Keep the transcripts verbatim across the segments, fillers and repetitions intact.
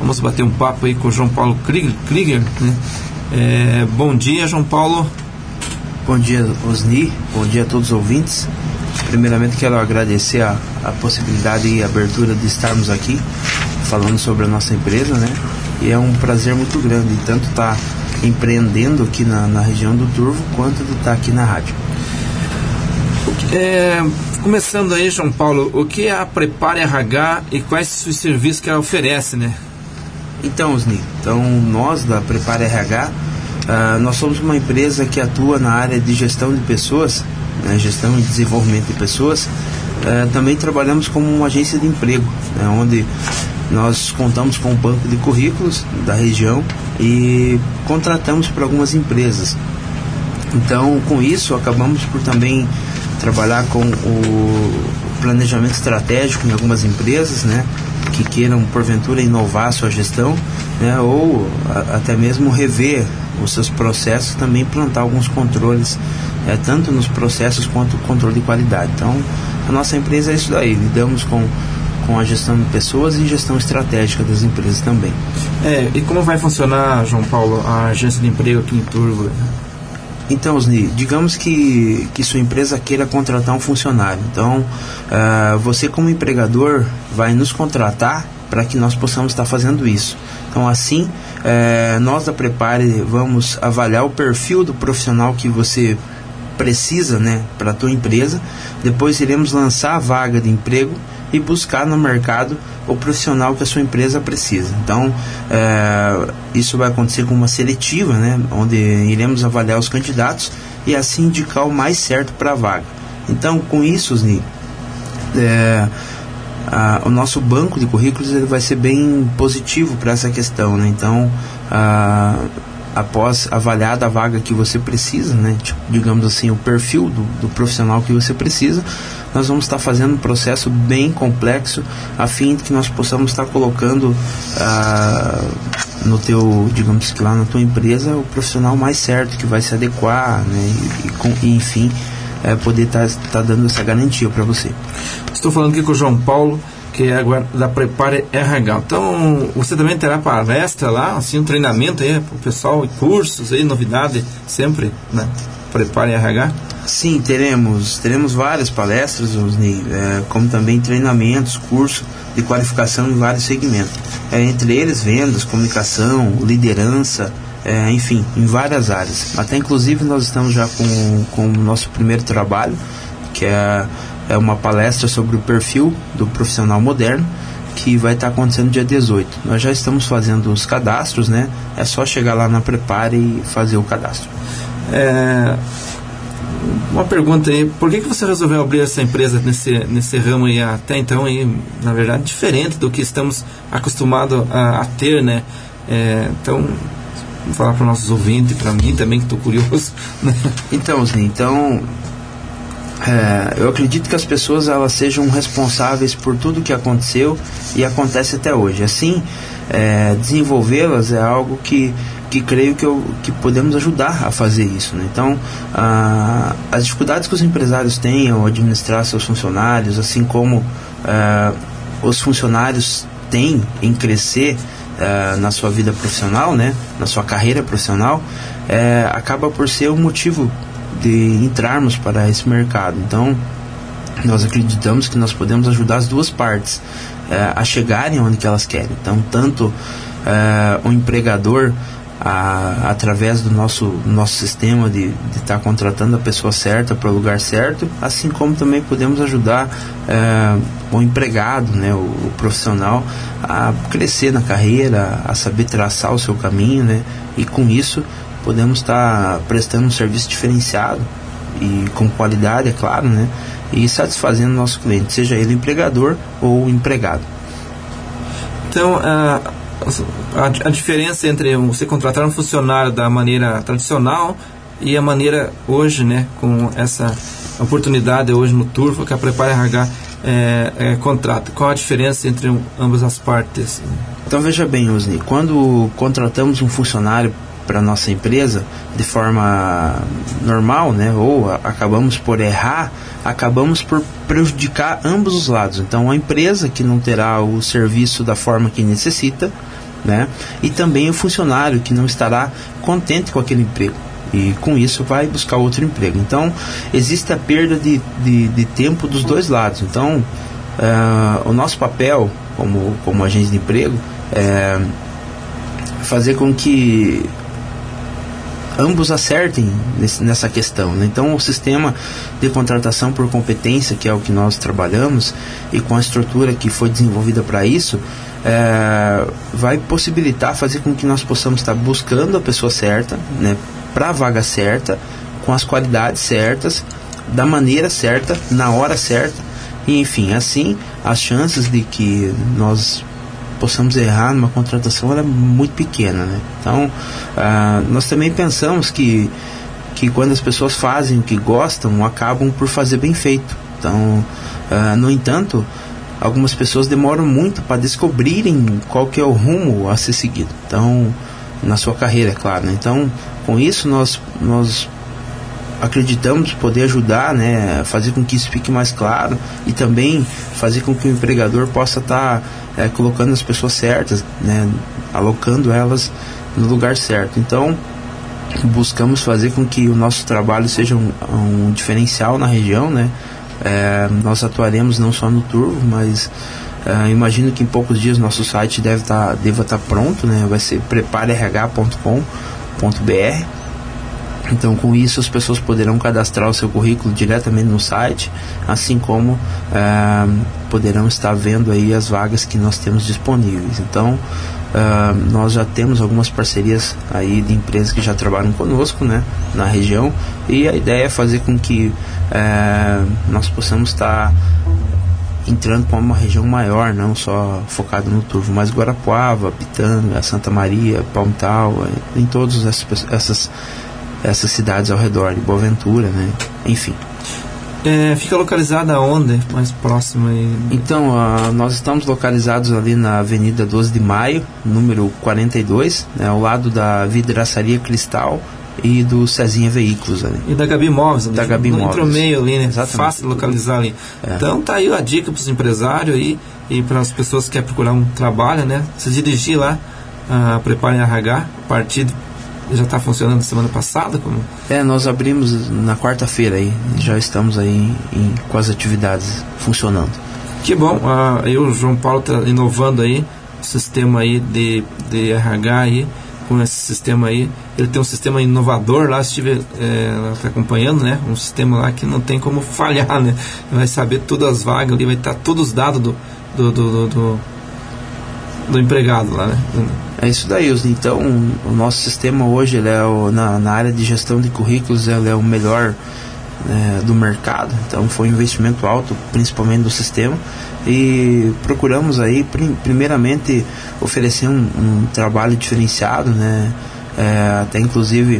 Vamos bater um papo aí com o João Paulo Krieger, né? É, bom dia, João Paulo. Bom dia, Osni. Bom dia a todos os ouvintes. Primeiramente quero agradecer a, a possibilidade e a abertura de estarmos aqui falando sobre a nossa empresa, né? E é um prazer muito grande, tanto estar tá empreendendo aqui na, na região do Turvo, quanto de estar tá aqui na rádio. É, começando aí, João Paulo, o que é a Prepare R H e quais os serviços que ela oferece, né? Então, Osni, então nós da Prepare R H, uh, nós somos uma empresa que atua na área de gestão de pessoas, né, gestão e desenvolvimento de pessoas. Uh, também trabalhamos como uma agência de emprego, né, onde nós contamos com um banco de currículos da região e contratamos para algumas empresas. Então, com isso, acabamos por também trabalhar com o planejamento estratégico em algumas empresas, né, que queiram, porventura, inovar a sua gestão, né, ou a, até mesmo rever os seus processos, também implantar alguns controles, é, tanto nos processos quanto controle de qualidade. Então, a nossa empresa é isso daí, lidamos com, com a gestão de pessoas e gestão estratégica das empresas também. É, e como vai funcionar, João Paulo, a agência de emprego aqui em Turvo? Então, Osni, digamos que, que sua empresa queira contratar um funcionário. Então, uh, você como empregador vai nos contratar para que nós possamos estar fazendo isso. Então, assim, uh, nós da Prepare vamos avaliar o perfil do profissional que você precisa, né, para a tua empresa. Depois iremos lançar a vaga de emprego e buscar no mercado o profissional que a sua empresa precisa. Então, é, isso vai acontecer com uma seletiva, né, onde iremos avaliar os candidatos e assim indicar o mais certo para a vaga. Então, com isso, Osni, é, a, o nosso banco de currículos ele vai ser bem positivo para essa questão, né? Então, a, após avaliada a vaga que você precisa, né, tipo, digamos assim, o perfil do, do profissional que você precisa, nós vamos estar fazendo um processo bem complexo a fim de que nós possamos estar colocando ah, no teu, digamos que lá na tua empresa, o profissional mais certo que vai se adequar, né, e, e, com, e enfim, é, poder estar tá dando essa garantia para você. Estou falando aqui com o João Paulo, que é da Prepare R H. Então, você também terá palestra lá, assim, um treinamento aí para o pessoal, cursos aí, novidade sempre, né? Prepare R H? Sim, teremos, teremos várias palestras, Osni, é, como também treinamentos, cursos de qualificação em vários segmentos. É, entre eles, vendas, comunicação, liderança, é, enfim, em várias áreas. Até inclusive nós estamos já com, com o nosso primeiro trabalho, que é É uma palestra sobre o perfil do profissional moderno, que vai estar acontecendo dia dezoito. Nós já estamos fazendo os cadastros, né? É só chegar lá na Prepare e fazer o cadastro. É, uma pergunta aí, por que, que você resolveu abrir essa empresa nesse, nesse ramo aí, até então, aí, na verdade, diferente do que estamos acostumados a, a ter, né? É, então, vou falar para os nossos ouvintes, para mim também, que estou curioso, né? Então, assim, então... É, eu acredito que as pessoas elas sejam responsáveis por tudo que aconteceu e acontece até hoje. Assim, é, desenvolvê-las é algo que, que creio que, eu, que podemos ajudar a fazer isso, né? Então, a, as dificuldades que os empresários têm ao administrar seus funcionários, assim como é, os funcionários têm em crescer é, na sua vida profissional, né? Na sua carreira profissional, é, acaba por ser um motivo de entrarmos para esse mercado. Então, nós acreditamos que nós podemos ajudar as duas partes é, a chegarem onde que elas querem. Então, tanto é, o empregador, a, através do nosso, nosso sistema de estar tá contratando a pessoa certa para o lugar certo, assim como também podemos ajudar é, o empregado, né, o, o profissional, a crescer na carreira, a saber traçar o seu caminho, né, e com isso podemos estar prestando um serviço diferenciado e com qualidade, é claro, né? E satisfazendo o nosso cliente, seja ele empregador ou empregado. Então, a, a, a diferença entre você contratar um funcionário da maneira tradicional e a maneira hoje, né, com essa oportunidade hoje no Turvo, que a Prepare R H é, é, contrata. Qual a diferença entre um, ambas as partes? Então, veja bem, Osni, quando contratamos um funcionário para nossa empresa de forma normal, né, ou a, acabamos por errar, acabamos por prejudicar ambos os lados. Então, a empresa que não terá o serviço da forma que necessita, né? E também o funcionário que não estará contente com aquele emprego e com isso vai buscar outro emprego. Então existe a perda de, de, de tempo dos dois lados. Então uh, o nosso papel como, como agente de emprego é fazer com que ambos acertem nesse, nessa questão, né? Então o sistema de contratação por competência, que é o que nós trabalhamos, e com a estrutura que foi desenvolvida para isso, é, vai possibilitar fazer com que nós possamos estar buscando a pessoa certa, né, para a vaga certa, com as qualidades certas, da maneira certa, na hora certa, e enfim, assim as chances de que nós possamos errar numa contratação era muito pequena, né? Então ah, nós também pensamos que, que quando as pessoas fazem o que gostam, acabam por fazer bem feito. Então ah, no entanto, algumas pessoas demoram muito para descobrirem qual que é o rumo a ser seguido, então na sua carreira, é claro, né? Então com isso nós, nós acreditamos poder ajudar, né, fazer com que isso fique mais claro e também fazer com que o empregador possa estar tá, é, colocando as pessoas certas, né, alocando elas no lugar certo. Então buscamos fazer com que o nosso trabalho seja um, um diferencial na região, né? É, nós atuaremos não só no Turvo, mas é, imagino que em poucos dias nosso site deve tá, deva estar tá pronto, né? Vai ser prepare r h ponto com ponto b r. Então com isso as pessoas poderão cadastrar o seu currículo diretamente no site, assim como é, poderão estar vendo aí as vagas que nós temos disponíveis. Então é, nós já temos algumas parcerias aí de empresas que já trabalham conosco, né, na região, e a ideia é fazer com que é, nós possamos estar entrando para uma região maior, não só focado no Turvo, mas Guarapuava, Pitanga, Santa Maria, Palmital, em todas essas, essas essas cidades ao redor de Boaventura, né? Enfim. É, fica localizada onde? Mais próxima aí? Então, uh, nós estamos localizados ali na Avenida doze de Maio, número quarenta e dois, né, ao lado da Vidraçaria Cristal e do Cezinha Veículos ali. E da Gabi Móveis, da Gabi Móveis. Entre o meio ali, né? Exatamente. Fácil de localizar ali. É. Então tá aí a dica para os empresários aí, e para as pessoas que querem procurar um trabalho, né? Se dirigir lá, uh, Prepare R H, a partir de já está funcionando semana passada? Como? É, nós abrimos na quarta-feira aí, já estamos aí em, com as atividades funcionando. Que bom, uh, aí o João Paulo está inovando aí o sistema aí de, de R H aí, com esse sistema aí, ele tem um sistema inovador lá, estive é, acompanhando, né, um sistema lá que não tem como falhar, né, vai saber todas as vagas ali, vai estar todos os dados do, do, do, do, do do empregado lá, né? É isso daí. Então o nosso sistema hoje, ele é o, na, na área de gestão de currículos, ele é o melhor é, do mercado. Então foi um investimento alto, principalmente do sistema, e procuramos aí prim, primeiramente oferecer um, um trabalho diferenciado, né? É, até inclusive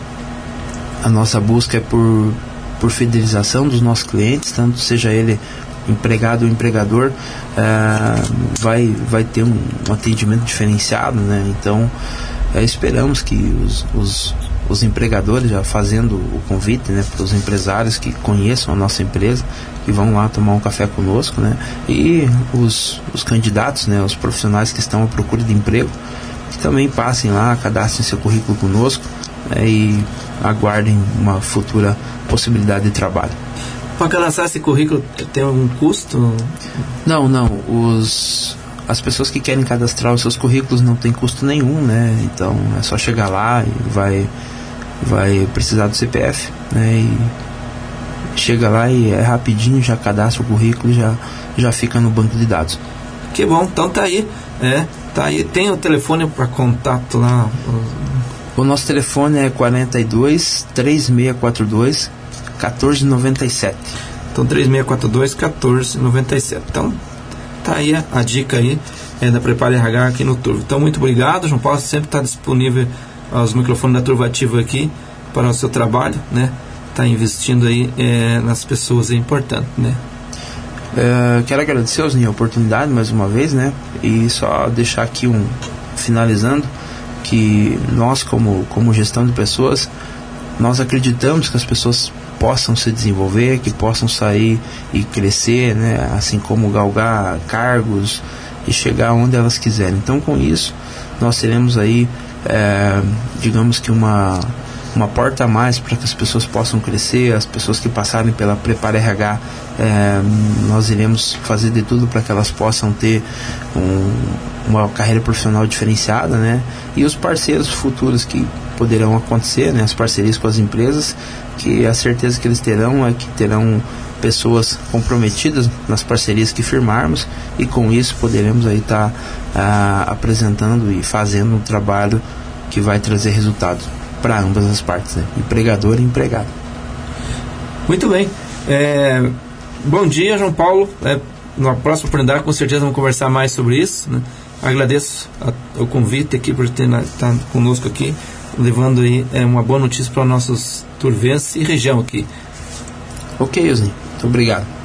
a nossa busca é por, por fidelização dos nossos clientes, tanto seja ele empregado ou empregador, é, vai, vai ter um, um atendimento diferenciado, né? Então é, esperamos que os, os, os empregadores, já fazendo o convite, né, para os empresários que conheçam a nossa empresa, que vão lá tomar um café conosco, né? E os, os candidatos, né, os profissionais que estão à procura de emprego, que também passem lá, cadastrem seu currículo conosco, né, e aguardem uma futura possibilidade de trabalho. Para cadastrar esse currículo tem algum custo? Não, não. Os, as pessoas que querem cadastrar os seus currículos não tem custo nenhum, né? Então é só chegar lá e vai, vai precisar do C P F, né? E chega lá e é rapidinho, já cadastra o currículo e já, já fica no banco de dados. Que bom, então tá aí. É, tá aí. Tem o telefone para contato lá? O nosso telefone é quarenta e dois, três seis quatro dois, quatorze noventa e sete. Então três seis quatro dois, quatorze noventa e sete. Então tá aí a, a dica aí é, da Prepare R H aqui no Turvo. Então muito obrigado, João Paulo, sempre está disponível os microfones da Turvo Ativo aqui para o seu trabalho, né? Tá investindo aí é, nas pessoas, é importante, né? É, quero agradecer, Osni, a oportunidade mais uma vez, né? E só deixar aqui um finalizando que nós como, como gestão de pessoas, nós acreditamos que as pessoas possam se desenvolver, que possam sair e crescer, né? Assim como galgar cargos e chegar onde elas quiserem. Então, com isso, nós teremos aí, é, digamos que uma, uma porta a mais para que as pessoas possam crescer. As pessoas que passarem pela Prepara R H, é, nós iremos fazer de tudo para que elas possam ter um, uma carreira profissional diferenciada, né? E os parceiros futuros que poderão acontecer, né? As parcerias com as empresas, que a certeza que eles terão é que terão pessoas comprometidas nas parcerias que firmarmos, e com isso poderemos aí estar tá, ah, apresentando e fazendo um trabalho que vai trazer resultados para ambas as partes, né? Empregador e empregado. Muito bem. É, bom dia, João Paulo. É, na próxima oportunidade, com certeza, vamos conversar mais sobre isso, né? Agradeço a, o convite aqui por ter estar conosco aqui, levando aí é, uma boa notícia para os nossos turvenses e região aqui. Ok, Osni. Muito obrigado.